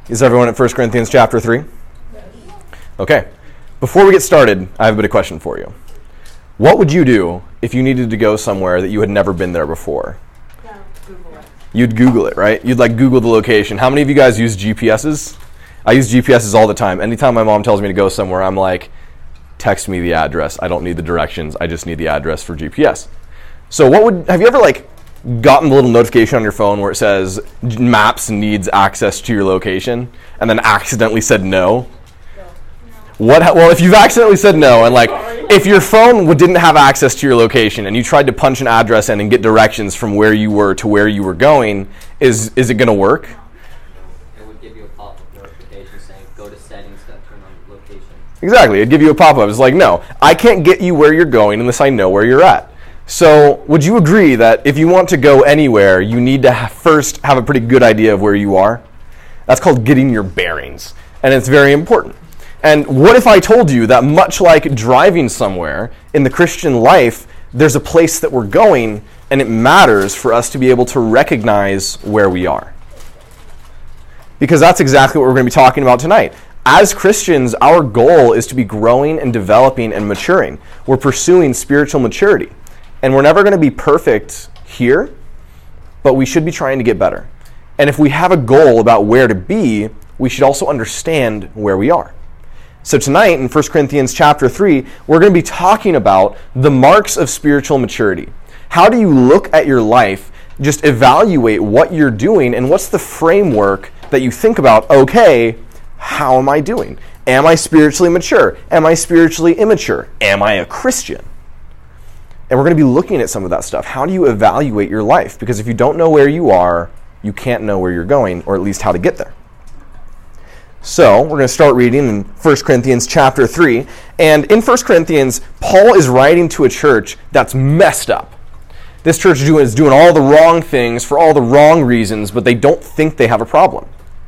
Is everyone at 1 Corinthians chapter 3? Okay. Before we get started, I have a bit of question for you. What would you do if you needed to go somewhere that you had never been there before? Google it. You'd Google it, right? You'd Google the location. How many of you guys use GPSs? I use GPSs all the time. Anytime my mom tells me to go somewhere, I'm like, text me the address. I don't need the directions. I just need the address for GPS. So have you ever gotten a little notification on your phone where it says Maps needs access to your location and then accidentally said no? Well, if you've accidentally said no and if your phone didn't have access to your location and you tried to punch an address in and get directions from where you were to where you were going, is it going to work? It would give you a pop-up notification saying go to settings to turn on location. Exactly. It'd give you a pop-up. It's no, I can't get you where you're going unless I know where you're at. So would you agree that if you want to go anywhere, you need to first have a pretty good idea of where you are? That's called getting your bearings, and it's very important. And what if I told you that much like driving somewhere in the Christian life, there's a place that we're going, and it matters for us to be able to recognize where we are? Because that's exactly what we're going to be talking about tonight. As Christians, our goal is to be growing and developing and maturing. We're pursuing spiritual maturity. And we're never going to be perfect here, but we should be trying to get better. And if we have a goal about where to be, we should also understand where we are. So tonight in 1 Corinthians chapter 3, we're going to be talking about the marks of spiritual maturity. How do you look at your life, just evaluate what you're doing, and what's the framework that you think about, okay, how am I doing? Am I spiritually mature? Am I spiritually immature? Am I a Christian? And we're going to be looking at some of that stuff. How do you evaluate your life? Because if you don't know where you are, you can't know where you're going, or at least how to get there. So we're going to start reading in 1 Corinthians chapter 3. And in 1 Corinthians, Paul is writing to a church that's messed up. This church is doing all the wrong things for all the wrong reasons, but they don't think they have a problem.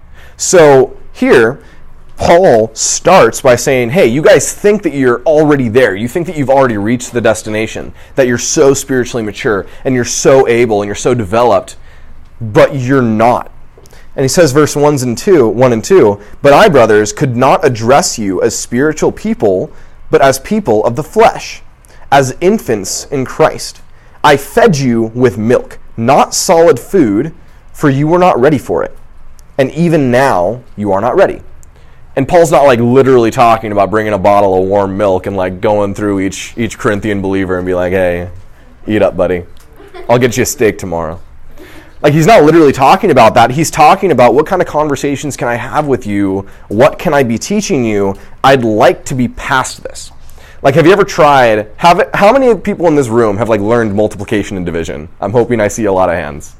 So here, Paul starts by saying, hey, you guys think that you're already there. You think that you've already reached the destination, that you're so spiritually mature, and you're so able, and you're so developed, but you're not. And he says, verse 1 and 2, but I, brothers, could not address you as spiritual people, but as people of the flesh, as infants in Christ. I fed you with milk, not solid food, for you were not ready for it. And even now, you are not ready. And Paul's not literally talking about bringing a bottle of warm milk and going through each Corinthian believer and be like, hey, eat up, buddy. I'll get you a steak tomorrow. He's not literally talking about that. He's talking about what kind of conversations can I have with you? What can I be teaching you? I'd like to be past this. Have you ever tried, how many people in this room have learned multiplication and division? I'm hoping I see a lot of hands.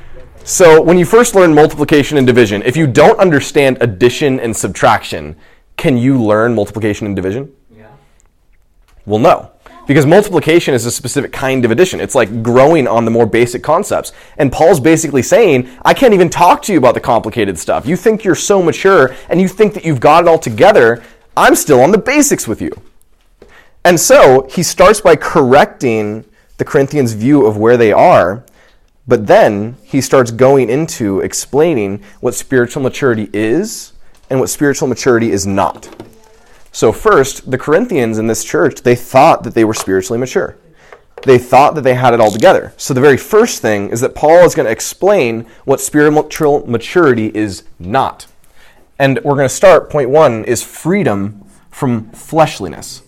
So when you first learn multiplication and division, if you don't understand addition and subtraction, can you learn multiplication and division? Yeah. Well, no. Because multiplication is a specific kind of addition. It's growing on the more basic concepts. And Paul's basically saying, I can't even talk to you about the complicated stuff. You think you're so mature and you think that you've got it all together. I'm still on the basics with you. And so he starts by correcting the Corinthians' view of where they are. But then he starts going into explaining what spiritual maturity is and what spiritual maturity is not. So first, the Corinthians in this church, they thought that they were spiritually mature. They thought that they had it all together. So the very first thing is that Paul is going to explain what spiritual maturity is not. And we're going to start, point 1, is freedom from fleshliness.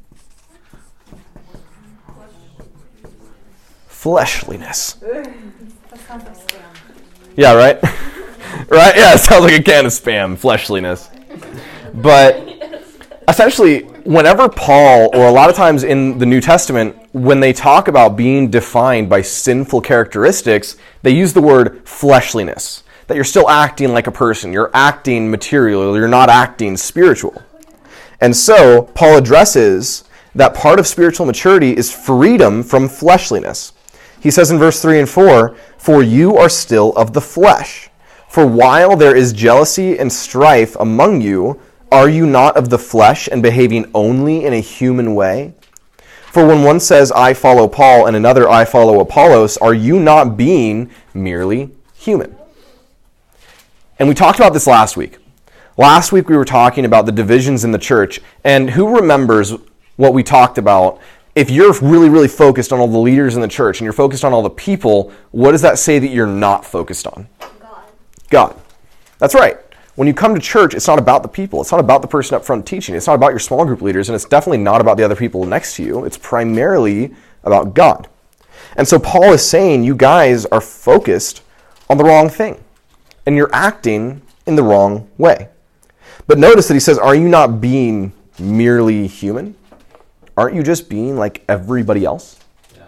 Fleshliness. That sounds like spam. Yeah, right? Right? Yeah, it sounds like a can of spam, fleshliness. But essentially, whenever Paul, or a lot of times in the New Testament, when they talk about being defined by sinful characteristics, they use the word fleshliness. That you're still acting like a person. You're acting material. You're not acting spiritual. And so, Paul addresses that part of spiritual maturity is freedom from fleshliness. He says in verse 3 and 4, for you are still of the flesh. For while there is jealousy and strife among you, are you not of the flesh and behaving only in a human way? For when one says, I follow Paul, and another, I follow Apollos, are you not being merely human? And we talked about this last week. Last week we were talking about the divisions in the church, and who remembers what we talked about? If you're really, really focused on all the leaders in the church and you're focused on all the people, what does that say that you're not focused on? God. That's right. When you come to church, it's not about the people. It's not about the person up front teaching. It's not about your small group leaders, and it's definitely not about the other people next to you. It's primarily about God. And so Paul is saying you guys are focused on the wrong thing, and you're acting in the wrong way. But notice that he says, are you not being merely human? Aren't you just being like everybody else? Yeah.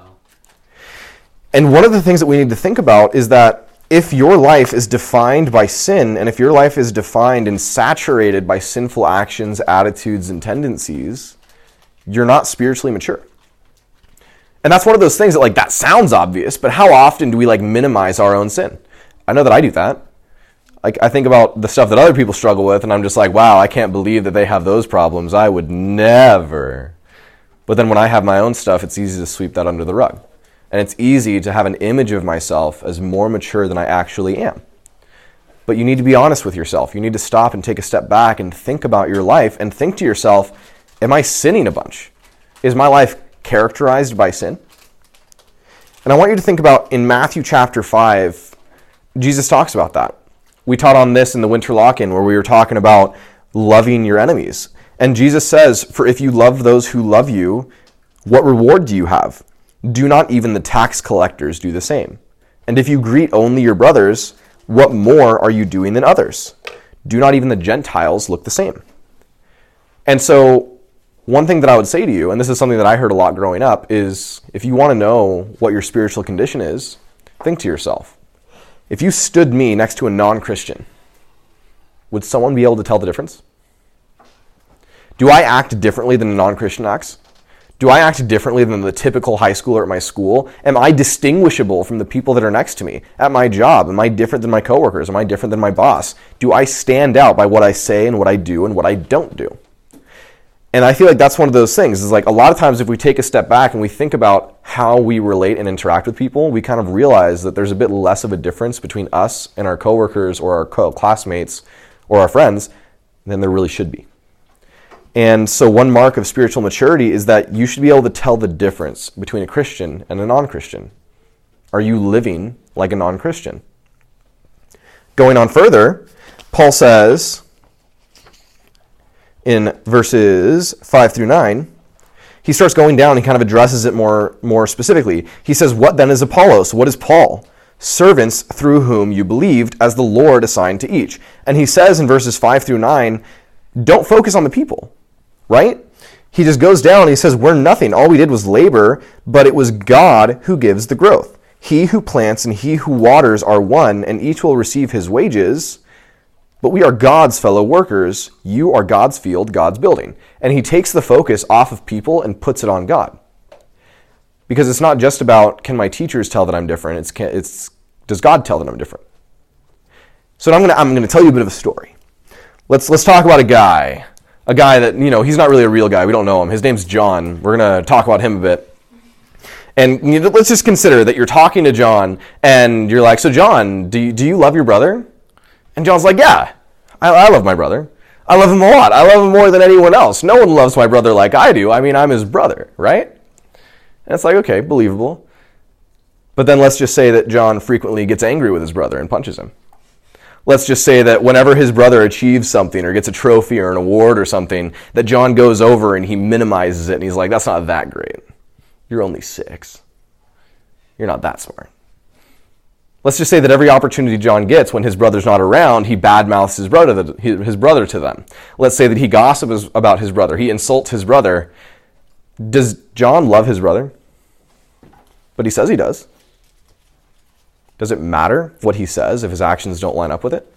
And one of the things that we need to think about is that if your life is defined by sin, and if your life is defined and saturated by sinful actions, attitudes, and tendencies, you're not spiritually mature. And that's one of those things that that sounds obvious, but how often do we minimize our own sin? I know that I do that. I think about the stuff that other people struggle with, and I'm just like, wow, I can't believe that they have those problems. I would never. But then when I have my own stuff, it's easy to sweep that under the rug. And it's easy to have an image of myself as more mature than I actually am. But you need to be honest with yourself. You need to stop and take a step back and think about your life and think to yourself, am I sinning a bunch? Is my life characterized by sin? And I want you to think about in Matthew chapter 5, Jesus talks about that. We taught on this in the winter lock-in where we were talking about loving your enemies. And Jesus says, for if you love those who love you, what reward do you have? Do not even the tax collectors do the same? And if you greet only your brothers, what more are you doing than others? Do not even the Gentiles look the same? And so one thing that I would say to you, and this is something that I heard a lot growing up, is if you want to know what your spiritual condition is, think to yourself, if you stood me next to a non-Christian, would someone be able to tell the difference? Do I act differently than a non-Christian acts? Do I act differently than the typical high schooler at my school? Am I distinguishable from the people that are next to me? At my job, am I different than my coworkers? Am I different than my boss? Do I stand out by what I say and what I do and what I don't do? And I feel like that's one of those things, is a lot of times if we take a step back and we think about how we relate and interact with people, we kind of realize that there's a bit less of a difference between us and our coworkers or our classmates or our friends than there really should be. And so one mark of spiritual maturity is that you should be able to tell the difference between a Christian and a non-Christian. Are you living like a non-Christian? Going on further, Paul says in verses 5 through 9, he starts going down and kind of addresses it more specifically. He says, what then is Apollos? What is Paul? Servants through whom you believed, as the Lord assigned to each. And he says in verses 5 through 9, don't focus on the people. Right? He just goes down and he says, we're nothing. All we did was labor, but it was God who gives the growth. He who plants and he who waters are one, and each will receive his wages. But we are God's fellow workers. You are God's field, God's building. And he takes the focus off of people and puts it on God. Because it's not just about, can my teachers tell that I'm different? It's does God tell that I'm different? So I'm going to tell you a bit of a story. Let's talk about a guy that, he's not really a real guy. We don't know him. His name's John. We're going to talk about him a bit. And let's just consider that you're talking to John, and you're like, so John, do you love your brother? And John's like, yeah, I love my brother. I love him a lot. I love him more than anyone else. No one loves my brother like I do. I mean, I'm his brother, right? And it's like, okay, believable. But then let's just say that John frequently gets angry with his brother and punches him. Let's just say that whenever his brother achieves something or gets a trophy or an award or something, that John goes over and he minimizes it and he's like, that's not that great. You're only 6. You're not that smart. Let's just say that every opportunity John gets when his brother's not around, he badmouths his brother to them. Let's say that he gossips about his brother. He insults his brother. Does John love his brother? But he says he does. Does it matter what he says if his actions don't line up with it?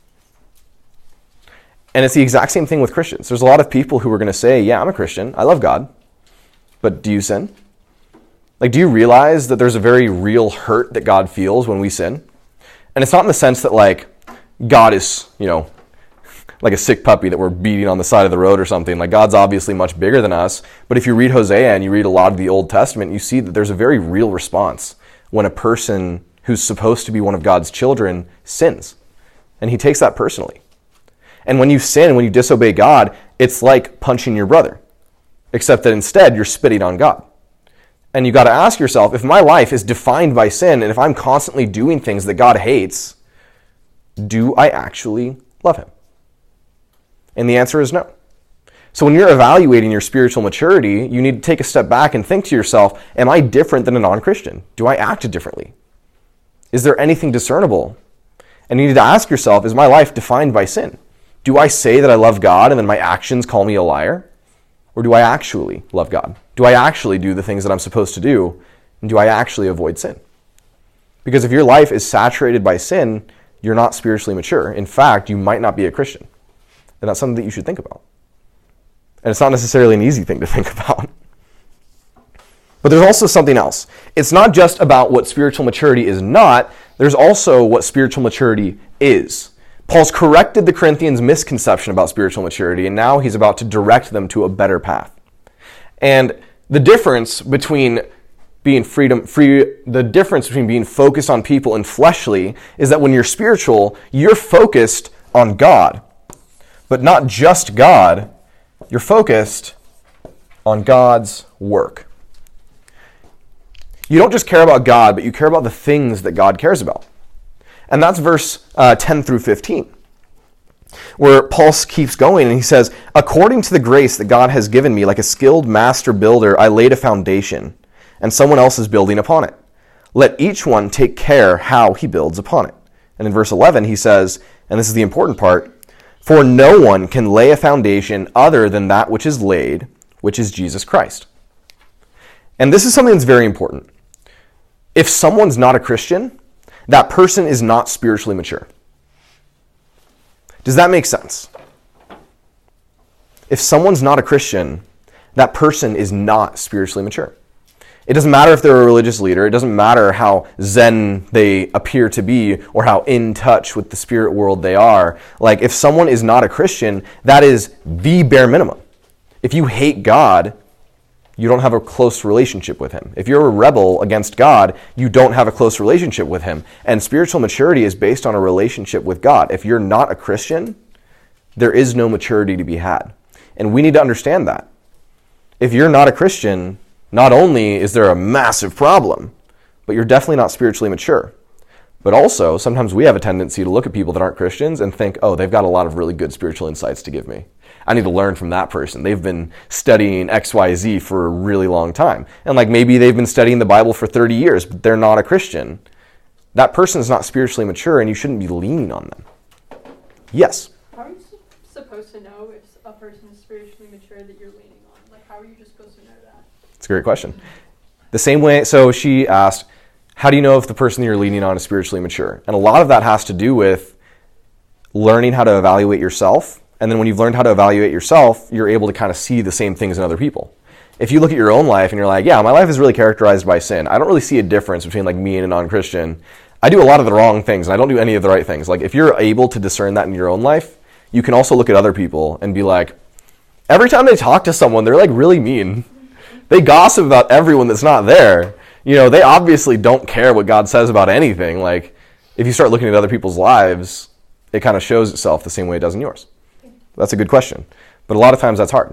And it's the exact same thing with Christians. There's a lot of people who are going to say, yeah, I'm a Christian. I love God. But do you sin? Do you realize that there's a very real hurt that God feels when we sin? And it's not in the sense that, God is, like a sick puppy that we're beating on the side of the road or something. God's obviously much bigger than us. But if you read Hosea and you read a lot of the Old Testament, you see that there's a very real response when a person who's supposed to be one of God's children sins. And he takes that personally. And when you sin, when you disobey God, it's like punching your brother, except that instead you're spitting on God. And you got to ask yourself, if my life is defined by sin, and if I'm constantly doing things that God hates, do I actually love him? And the answer is no. So when you're evaluating your spiritual maturity, you need to take a step back and think to yourself, am I different than a non-Christian? Do I act differently? Is there anything discernible? And you need to ask yourself, is my life defined by sin? Do I say that I love God and then my actions call me a liar? Or do I actually love God? Do I actually do the things that I'm supposed to do? And do I actually avoid sin? Because if your life is saturated by sin, you're not spiritually mature. In fact, you might not be a Christian. And that's something that you should think about. And it's not necessarily an easy thing to think about. But there's also something else. It's not just about what spiritual maturity is not, there's also what spiritual maturity is. Paul's corrected the Corinthians' misconception about spiritual maturity, and now he's about to direct them to a better path. And the difference between being being focused on people and fleshly is that when you're spiritual, you're focused on God. But not just God, you're focused on God's work. You don't just care about God, but you care about the things that God cares about. And that's verse 10 through 15, where Paul keeps going and he says, according to the grace that God has given me, like a skilled master builder, I laid a foundation, and someone else is building upon it. Let each one take care how he builds upon it. And in verse 11 he says, and this is the important part, for no one can lay a foundation other than that which is laid, which is Jesus Christ. And this is something that's very important. If someone's not a Christian, that person is not spiritually mature. Does that make sense? If someone's not a Christian, that person is not spiritually mature. It doesn't matter if they're a religious leader. It doesn't matter how zen they appear to be or how in touch with the spirit world they are. Like, if someone is not a Christian, that is the bare minimum. If you hate God, you don't have a close relationship with him. If you're a rebel against God, you don't have a close relationship with him. And spiritual maturity is based on a relationship with God. If you're not a Christian, there is no maturity to be had. And we need to understand that. If you're not a Christian, not only is there a massive problem, but you're definitely not spiritually mature. But also, sometimes we have a tendency to look at people that aren't Christians and think, oh, they've got a lot of really good spiritual insights to give me. I need to learn from that person. They've been studying XYZ for a really long time. And like maybe they've been studying the Bible for 30 years, but they're not a Christian. That person is not spiritually mature and you shouldn't be leaning on them. Yes? How are you supposed to know if a person is spiritually mature that you're leaning on? Like, how are you just supposed to know that? It's a great question. The same way, so she asked, how do you know if the person that you're leaning on is spiritually mature? And a lot of that has to do with learning how to evaluate yourself. And then when you've learned how to evaluate yourself, you're able to kind of see the same things in other people. If you look at your own life and you're like, yeah, my life is really characterized by sin. I don't really see a difference between like me and a non-Christian. I do a lot of the wrong things and I don't do any of the right things. Like if you're able to discern that in your own life, you can also look at other people and be like, every time they talk to someone, they're like really mean. They gossip about everyone that's not there. You know, they obviously don't care what God says about anything. Like if you start looking at other people's lives, it kind of shows itself the same way it does in yours. That's a good question. But a lot of times that's hard.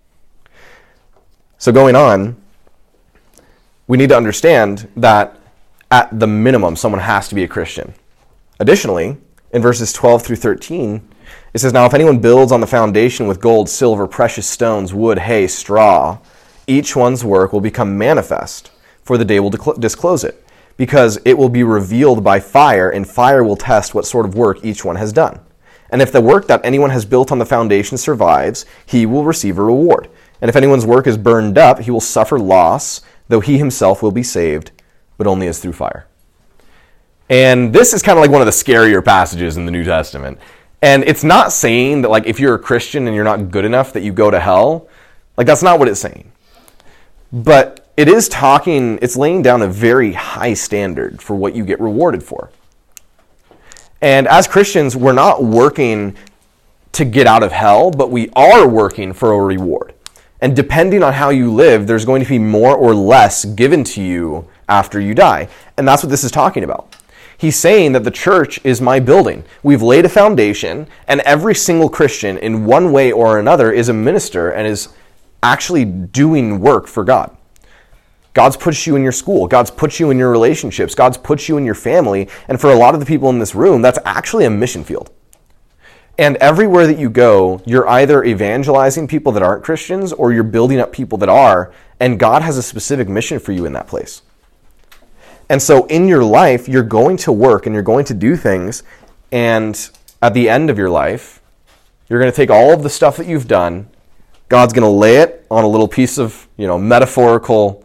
So going on, we need to understand that at the minimum, someone has to be a Christian. Additionally, in verses 12 through 13, it says, now if anyone builds on the foundation with gold, silver, precious stones, wood, hay, straw, each one's work will become manifest, for the day will disclose it, because it will be revealed by fire, and fire will test what sort of work each one has done. And if the work that anyone has built on the foundation survives, he will receive a reward. And if anyone's work is burned up, he will suffer loss, though he himself will be saved, but only as through fire. And this is kind of like one of the scarier passages in the New Testament. And it's not saying that like if you're a Christian and you're not good enough that you go to hell. Like that's not what it's saying. But it is talking, it's laying down a very high standard for what you get rewarded for. And as Christians, we're not working to get out of hell, but we are working for a reward. And depending on how you live, there's going to be more or less given to you after you die. And that's what this is talking about. He's saying that the church is my building. We've laid a foundation, and every single Christian in one way or another is a minister and is actually doing work for God. God's put you in your school. God's put you in your relationships. God's put you in your family. And for a lot of the people in this room, that's actually a mission field. And everywhere that you go, you're either evangelizing people that aren't Christians or you're building up people that are, and God has a specific mission for you in that place. And so in your life, you're going to work and you're going to do things, and at the end of your life, you're going to take all of the stuff that you've done, God's going to lay it on a little piece of, metaphorical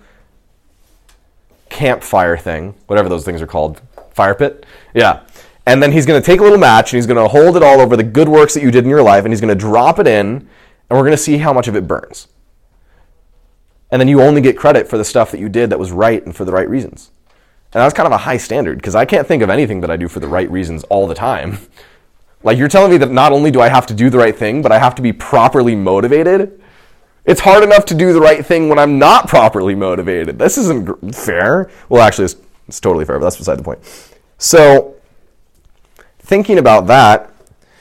campfire thing, whatever those things are called, fire pit? Yeah. And then he's going to take a little match and he's going to hold it all over the good works that you did in your life, and he's going to drop it in, and we're going to see how much of it burns. And then you only get credit for the stuff that you did that was right and for the right reasons. And that's kind of a high standard, because I can't think of anything that I do for the right reasons all the time. Like, you're telling me that not only do I have to do the right thing, but I have to be properly motivated? It's hard enough to do the right thing when I'm not properly motivated. This isn't fair. Well, actually, it's totally fair, but that's beside the point. So, thinking about that,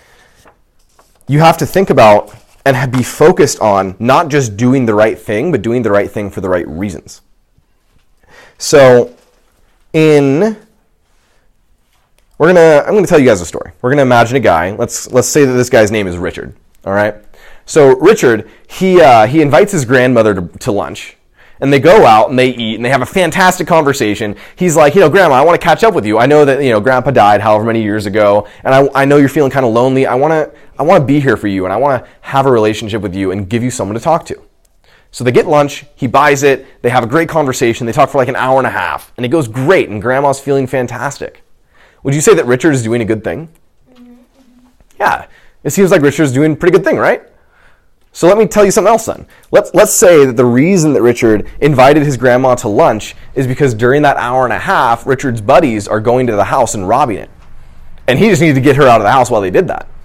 you have to think about and be focused on not just doing the right thing, but doing the right thing for the right reasons. So, I'm going to tell you guys a story. We're going to imagine a guy. Let's say that this guy's name is Richard. All right. So Richard, he invites his grandmother to lunch, and they go out and they eat and they have a fantastic conversation. He's like, Grandma, I want to catch up with you. I know that Grandpa died however many years ago, and I know you're feeling kind of lonely. I want to be here for you, and I want to have a relationship with you and give you someone to talk to. So they get lunch, he buys it, they have a great conversation, they talk for like an hour and a half, and it goes great, and Grandma's feeling fantastic. Would you say that Richard is doing a good thing? Mm-hmm. Yeah, it seems like Richard's doing a pretty good thing, right? So let me tell you something else then. Let's say that the reason that Richard invited his grandma to lunch is because during that hour and a half, Richard's buddies are going to the house and robbing it. And he just needed to get her out of the house while they did that.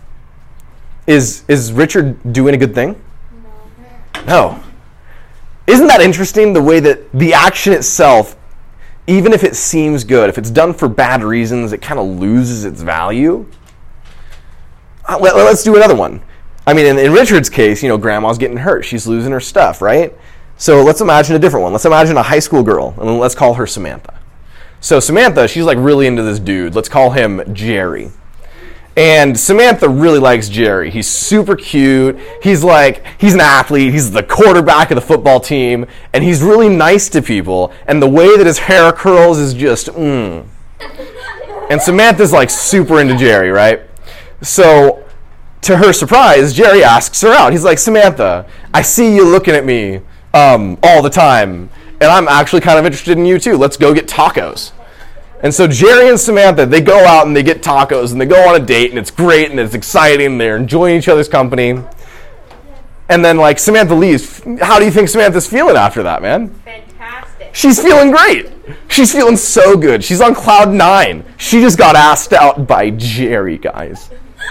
Is Richard doing a good thing? No. Isn't that interesting, the way that the action itself, even if it seems good, if it's done for bad reasons, it kind of loses its value? Let's do another one. I mean, in Richard's case, Grandma's getting hurt. She's losing her stuff, right? So let's imagine a different one. Let's imagine a high school girl, and let's call her Samantha. So Samantha, she's like really into this dude. Let's call him Jerry. And Samantha really likes Jerry. He's super cute. He's an athlete. He's the quarterback of the football team. And he's really nice to people. And the way that his hair curls is just, And Samantha's like super into Jerry, right? So, to her surprise, Jerry asks her out. He's like, Samantha, I see you looking at me all the time. And I'm actually kind of interested in you too. Let's go get tacos. And so Jerry and Samantha, they go out and they get tacos and they go on a date, and it's great and it's exciting. They're enjoying each other's company. And then Samantha leaves. How do you think Samantha's feeling after that, man? Fantastic. She's feeling great. She's feeling so good. She's on cloud 9. She just got asked out by Jerry, guys.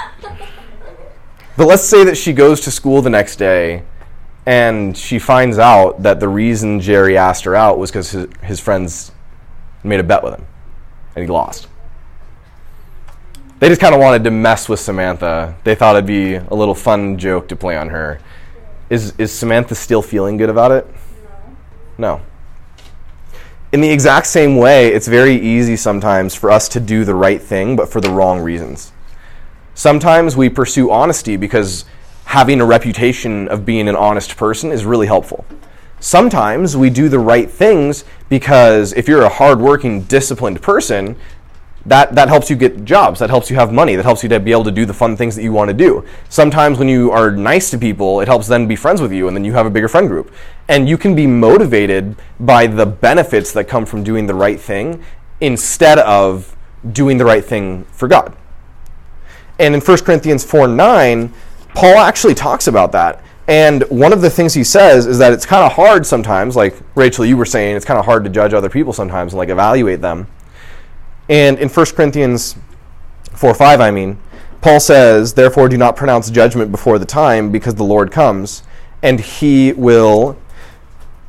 But let's say that she goes to school the next day and she finds out that the reason Jerry asked her out was because his friends made a bet with him. And he lost. They just kind of wanted to mess with Samantha. They thought it'd be a little fun joke to play on her. Is Samantha still feeling good about it? No. In the exact same way, it's very easy sometimes for us to do the right thing, but for the wrong reasons. Sometimes we pursue honesty because having a reputation of being an honest person is really helpful. Sometimes we do the right things because if you're a hardworking, disciplined person, that helps you get jobs, that helps you have money, that helps you to be able to do the fun things that you want to do. Sometimes when you are nice to people, it helps them be friends with you, and then you have a bigger friend group. And you can be motivated by the benefits that come from doing the right thing instead of doing the right thing for God. And in 1 Corinthians 4:9, Paul actually talks about that. And one of the things he says is that it's kind of hard sometimes, like Rachel, you were saying, it's kind of hard to judge other people sometimes and evaluate them. And in 1 Corinthians 4:5, Paul says, therefore do not pronounce judgment before the time, because the Lord comes, and he will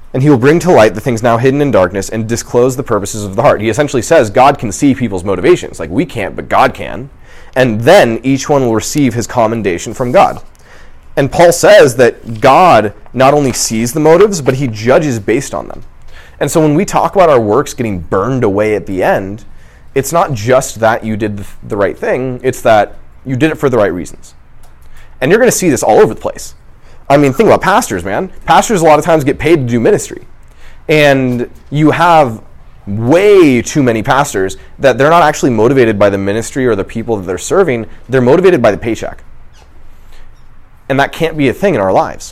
And he will bring to light the things now hidden in darkness and disclose the purposes of the heart. He essentially says God can see people's motivations. Like we can't, but God can. And then each one will receive his commendation from God. And Paul says that God not only sees the motives, but he judges based on them. And so when we talk about our works getting burned away at the end, it's not just that you did the right thing, it's that you did it for the right reasons. And you're going to see this all over the place. I mean, think about pastors, man. Pastors a lot of times get paid to do ministry. And you have way too many pastors that they're not actually motivated by the ministry or the people that they're serving. They're motivated by the paycheck. And that can't be a thing in our lives.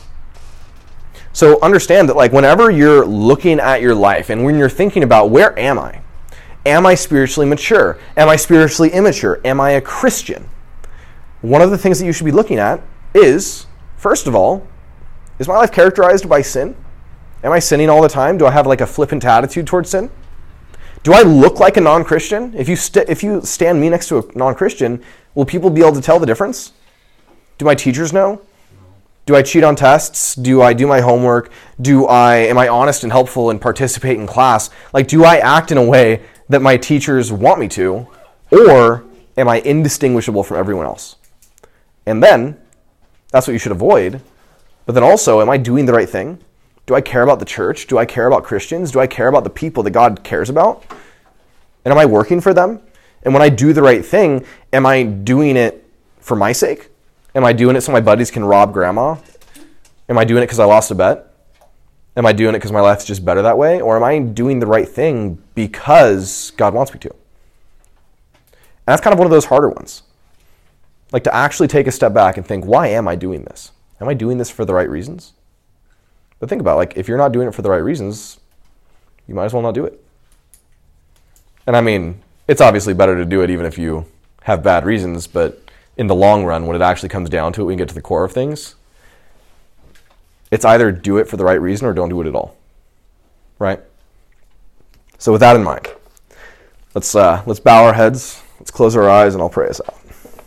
So understand that, like, whenever you're looking at your life and when you're thinking about where am I? Am I spiritually mature? Am I spiritually immature? Am I a Christian? One of the things that you should be looking at is, first of all, is my life characterized by sin? Am I sinning all the time? Do I have like a flippant attitude towards sin? Do I look like a non-Christian? If you stand me next to a non-Christian, will people be able to tell the difference? Do my teachers know? Do I cheat on tests? Do I do my homework? Am I honest and helpful and participate in class? Like, do I act in a way that my teachers want me to? Or am I indistinguishable from everyone else? And then, that's what you should avoid. But then also, am I doing the right thing? Do I care about the church? Do I care about Christians? Do I care about the people that God cares about? And am I working for them? And when I do the right thing, am I doing it for my sake? Am I doing it so my buddies can rob grandma? Am I doing it because I lost a bet? Am I doing it because my life's just better that way? Or am I doing the right thing because God wants me to? And that's kind of one of those harder ones. Like to actually take a step back and think, why am I doing this? Am I doing this for the right reasons? But think about, like, if you're not doing it for the right reasons, you might as well not do it. And I mean, it's obviously better to do it even if you have bad reasons, but in the long run, when it actually comes down to it, we can get to the core of things. It's either do it for the right reason or don't do it at all, right? So with that in mind, let's bow our heads, let's close our eyes, and I'll pray us out.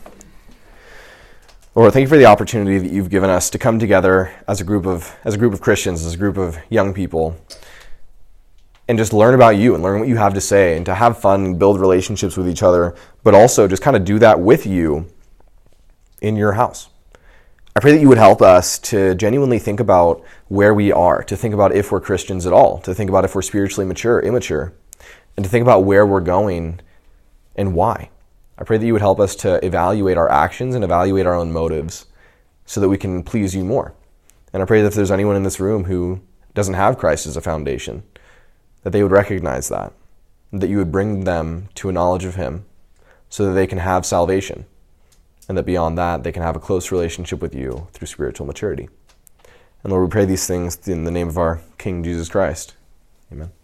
Lord, thank you for the opportunity that you've given us to come together as a group of Christians, as a group of young people, and just learn about you and learn what you have to say and to have fun and build relationships with each other, but also just kind of do that with you in your house. I pray that you would help us to genuinely think about where we are, to think about if we're Christians at all, to think about if we're spiritually mature, immature, and to think about where we're going and why. I pray that you would help us to evaluate our actions and evaluate our own motives so that we can please you more. And I pray that if there's anyone in this room who doesn't have Christ as a foundation, that they would recognize that, and that you would bring them to a knowledge of him so that they can have salvation, and that beyond that, they can have a close relationship with you through spiritual maturity. And Lord, we pray these things in the name of our King Jesus Christ. Amen.